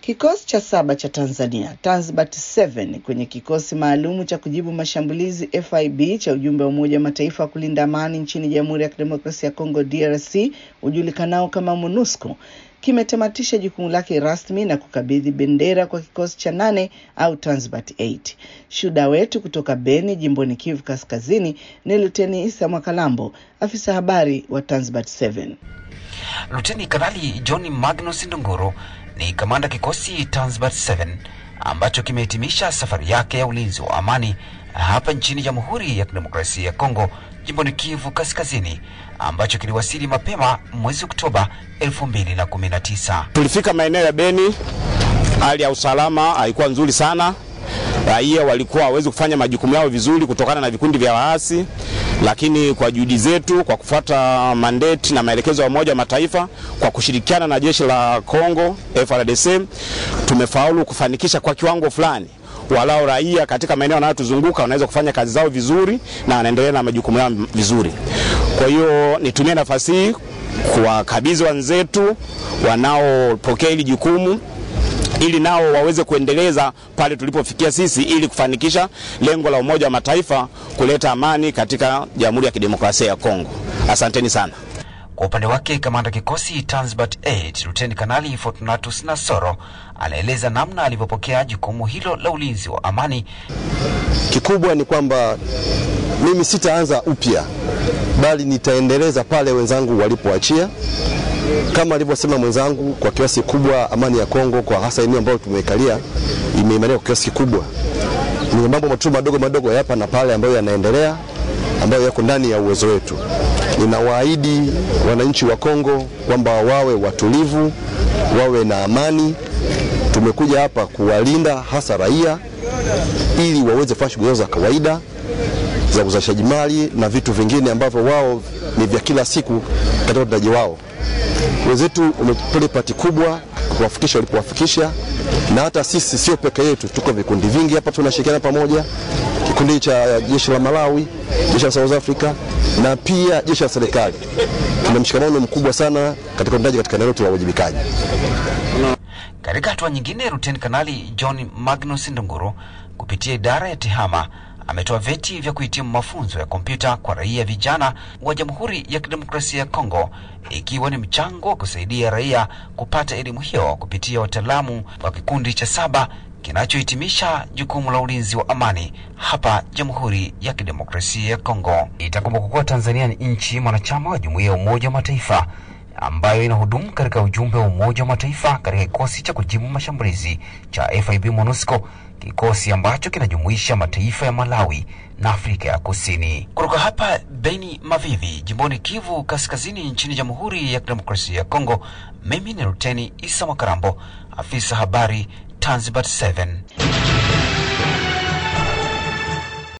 Kikosi cha 7 cha Tanzania, Tanzbat 7, kwenye kikosi maalumu cha kujibu mashambulizi FIB cha ujumbe wa Umoja wa Mataifa kulinda amani nchini Jamhuri ya Kidemokrasia ya Kongo DRC, ujulikanao kama MONUSCO, kimetamatisha jukumu lake rasmi na kukabidhi bendera kwa kikosi cha 8 au Tanzbat 8. Shuhuda wetu kutoka Beni, jimboni Kivu Kaskazini, ni Luteni Isa Mwakalambo, afisa habari wa Tanzbat 7. Luteni Kanali John Magnus Ndunguru ni kamanda kikosi Tanzbat 7 ambacho kimehitimisha safari yake ya ulinzi wa amani hapa nchini Jamhuri ya Kidemokrasia ya Kongo, jimboni Kivu Kaskazini, ambacho kiliwasili mapema mwezi Oktoba 2019. Tulifika maeneo ya Beni, hali ya usalama haikuwa nzuri sana. Raia walikuwa hawezi kufanya majukumu yao vizuri kutokana na vikundi vya waasi, lakini kwa juhudi zetu, kwa kufuata mandate na maelekezo ya Umoja wa Mataifa, kwa kushirikiana na jeshi la Kongo FARDC, tumefaulu kufanikisha kwa kiwango fulani walao raia katika maeneo yanayotuzunguka wanaweza kufanya kazi zao vizuri na wanaendelea na majukumu yao vizuri. Kwa hiyo nitumie nafasi hii kuwakabidhi wenzetu wanaopokea hili jukumu ili nao waweze kuendeleza pale tulipofikia sisi, ili kufanikisha lengo la Umoja wa Mataifa kuleta amani katika Jamhuri ya Kidemokrasia ya Kongo. Asanteni sana. Kwa upande wake, kamanda kikosi Tanzbat 8 Luteni Kanali Fortunatus Nasoro anaeleza namna alivyopokea jukumu hilo la ulinzi wa amani. Kikubwa ni kwamba mimi sitaanza upya, bali nitaendeleza pale wenzangu walipoachia. Kama alivyosema mwenzangu, kwa kiasi kubwa amani ya Kongo, kwa hasa eneo ambalo tumekalia, imeimarika kwa kiasi kikubwa. Ni mambo madogo madogo hapa na pale ambayo yanaendelea, ambayo yako ndani ya uwezo wetu. Ninawaahidi wananchi wa Kongo kwamba wawe watulivu, wawe na amani. Tumekuja hapa kuwalinda hasa raia, ili waweze kufanya shughuli za kawaida za uzalishaji mali na vitu vingine ambavyo wao ni vya kila siku katika utendaji wao. Wenzetu wametoa pati kubwa kuwafikisha walipowafikisha, na hata sisi sio peke yetu, tuko vikundi vingi hapa tunashirikiana pamoja. Kikundi cha jeshi la Malawi, jeshi la South Africa na pia jeshi la serikali. Tuna mshikamano mkubwa sana katika utendaji katika eneo la uwajibikaji. Katika hatua nyingine, Luteni Kanali John Magnus Ndunguru kupitia idara ya TEHAMA ametoa vyeti vya kuhitimu mafunzo ya kompyuta kwa raia vijana wa Jamhuri ya Kidemokrasia ya Kongo, ikiwa ni mchango wa kusaidia raia kupata elimu hiyo kupitia wataalamu wa kikundi cha 7 kinachohitimisha jukumu la ulinzi wa amani hapa Jamhuri ya Kidemokrasia ya Kongo. Itakumbuka kuwa Tanzania ni nchi mwanachama wa Jumuiya ya Umoja wa Mataifa ambayo inahudumu katika ujumbe wa Umoja wa Mataifa katika kikosi cha kujibu mashambulizi cha FIB MONUSCO, kikosi ambacho kinajumuisha mataifa ya Malawi na Afrika ya Kusini. Kutoka hapa Beni Mavivi, jimboni Kivu Kaskazini nchini Jamhuri ya Kidemokrasia ya Kongo, mimi ni Luteni Isa Mwakalambo, afisa habari Tanzbat 7.